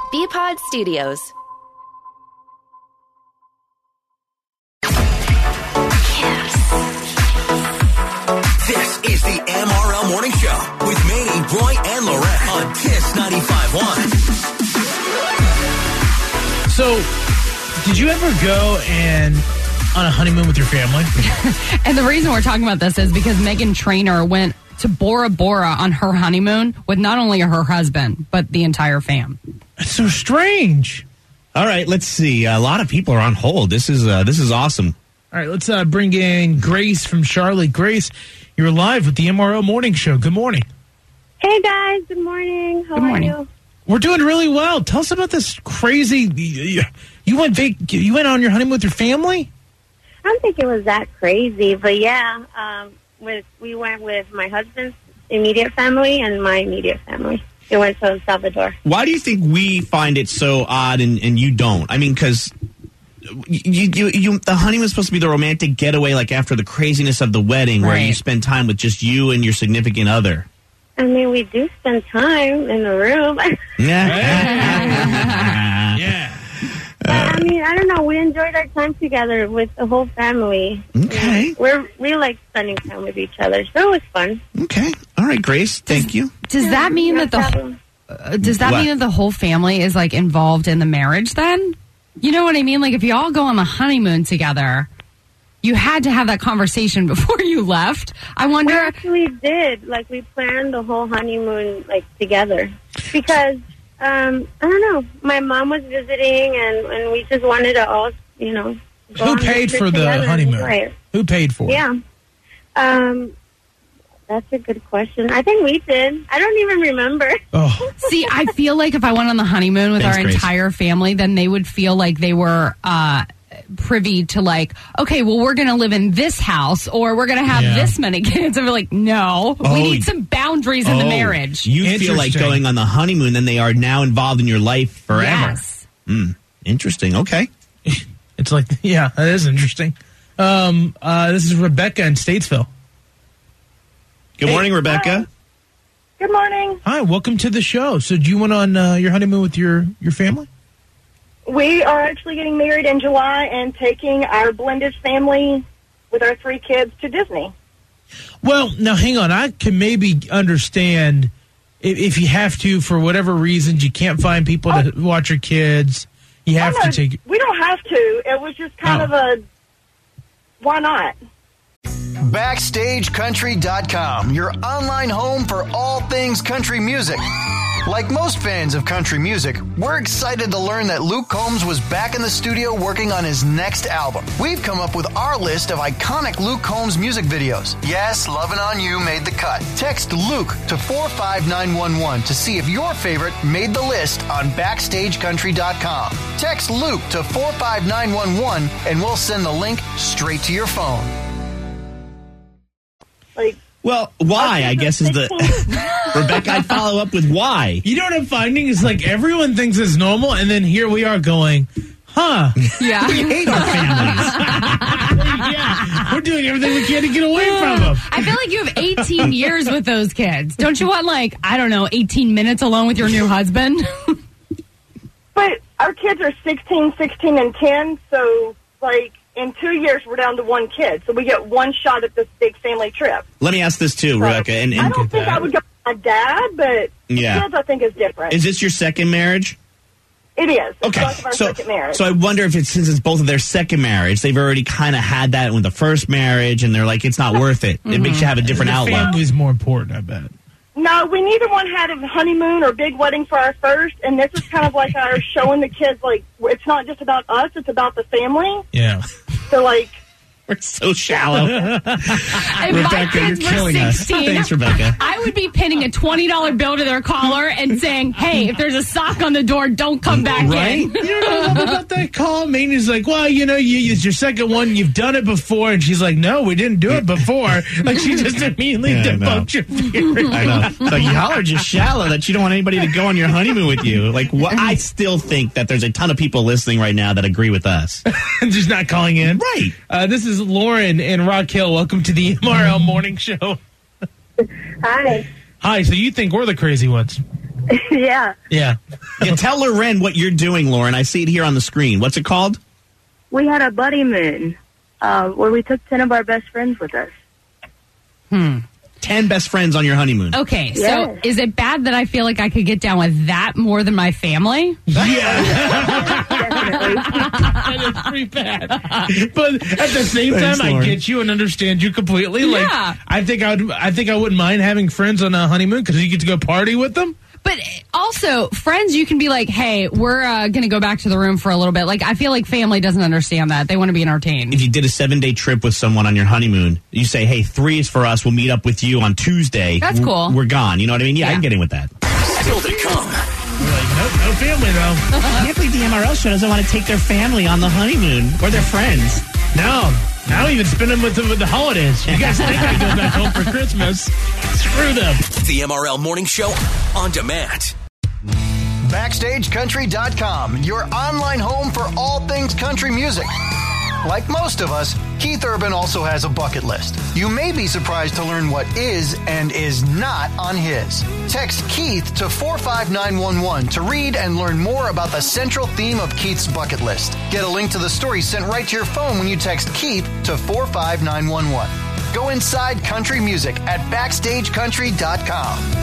BPod Studios. This is the MRL Morning Show with Manny, Roy, and Lorette on KISS 95.1. So, did you ever go on a honeymoon with your family? And the reason we're talking about this is because Meghan Trainor went to Bora Bora on her honeymoon with not only her husband, but the entire fam. That's so strange. All right, let's see. A lot of people are on hold. This is awesome. All right, let's bring in Grace from Charlotte. Grace, you're live with the MRL Morning Show. Good morning. Hey, guys. Good morning. How are you? We're doing really well. Tell us about this crazy... You went on your honeymoon with your family? I don't think it was that crazy, but yeah, we went with my husband's immediate family and my immediate family. We went to El Salvador. Why do you think we find it so odd and you don't? I mean, because the honeymoon is supposed to be the romantic getaway, like after the craziness of the wedding, where you spend time with just you and your significant other. I mean, we do spend time in the room. Yeah. Yeah. I mean, I don't know. We enjoyed our time together with the whole family. Okay. We like spending time with each other, so it was fun. Okay. All right, Grace. Thank you. Does that mean that the whole family is like involved in the marriage then? You know what I mean? Like if you all go on the honeymoon together, you had to have that conversation before you left. I wonder. We actually did. Like we planned the whole honeymoon like together because I don't know. My mom was visiting, and we just wanted to all, go Who paid for the honeymoon? Right. Who paid for it? Yeah. That's a good question. I think we did. I don't even remember. Oh. See, I feel like if I went on the honeymoon with our entire family, then they would feel like they were privy to like, okay, well, we're going to live in this house or we're going to have this many kids. And we're like, no, we need some boundaries in the marriage. You feel like going on the honeymoon, then they are now involved in your life forever. Yes. Interesting. Okay. It's like, yeah, that is interesting. This is Rebecca in Statesville. Good morning, Rebecca. Good morning. Hi, welcome to the show. So do you went on your honeymoon with your family? We are actually getting married in July and taking our blended family with our 3 kids to Disney. Well, now hang on. I can maybe understand if you have to, for whatever reasons, you can't find people to watch your kids. You have to take. We don't have to. It was just kind of a why not? BackstageCountry.com, your online home for all things country music. Like most fans of country music, we're excited to learn that Luke Combs was back in the studio working on his next album. We've come up with our list of iconic Luke Combs music videos. Yes, Lovin' On You made the cut. Text Luke to 45911 to see if your favorite made the list on BackstageCountry.com. Text Luke to 45911 and we'll send the link straight to your phone. Well, why, I guess, is the... Rebecca, I'd follow up with why. You know what I'm finding is like everyone thinks it's normal, and then here we are going, huh? Yeah. We hate our families. Yeah, we're doing everything we can to get away from them. I feel like you have 18 years with those kids. Don't you want, 18 minutes alone with your new husband? But our kids are 16, and 10, so, in 2 years, we're down to 1 kid. So we get one shot at this big family trip. Let me ask this, too, Rebecca. And I don't think I would go with my dad, but kids, I think, is different. Is this your second marriage? It is. It's Okay. both of our second marriage. So I wonder if since it's both of their second marriage, they've already kind of had that with the first marriage, and they're like, it's not worth it. It makes you have a different outlook. Family's more important, I bet. No, we neither one had a honeymoon or big wedding for our first, and this is kind of like our showing the kids, it's not just about us, it's about the family. Yeah. So, we're so shallow. If Rebecca, my kids you're were killing 16, us. Thanks, Rebecca. I would be pinning a $20 bill to their collar and saying, hey, if there's a sock on the door, don't come back in. You don't know about that call? Maynard's like, well, it's your second one. You've done it before. And she's like, no, we didn't do it before. She just immediately debunked your theory. I know. It's y'all are just shallow that you don't want anybody to go on your honeymoon with you. I still think that there's a ton of people listening right now that agree with us. Just not calling in. Right. This is Lauren in Rock Hill. Welcome to the MRL Morning Show. Hi. Hi. So you think we're the crazy ones? Yeah. Yeah. Tell Loren what you're doing, Lauren. I see it here on the screen. What's it called? We had a buddy moon where we took 10 of our best friends with us. 10 best friends on your honeymoon. Okay, Yes. so is it bad that I feel like I could get down with that more than my family? Yeah. Definitely. That is pretty bad. But at the same time, I get you and understand you completely. Like, Yeah. I think I wouldn't mind having friends on a honeymoon because you get to go party with them. But also, friends, you can be like, hey, we're going to go back to the room for a little bit. Like, I feel like family doesn't understand that. They want to be entertained. If you did a 7-day trip with someone on your honeymoon, you say, hey, 3 is for us. We'll meet up with you on Tuesday. That's cool. We're gone. You know what I mean? Yeah, I can get in with that. Still to come. You're like, nope, no family though. I can't believe the MRL show doesn't want to take their family on the honeymoon or their friends. No, I don't even spend them with the holidays. You guys think I go back home for Christmas? Screw them. The MRL Morning Show on demand. BackstageCountry.com, your online home for all things country music. Like most of us, Keith Urban also has a bucket list. You may be surprised to learn what is and is not on his. Text Keith to 45911 to read and learn more about the central theme of Keith's bucket list. Get a link to the story sent right to your phone when you text Keith to 45911. Go inside country music at BackstageCountry.com.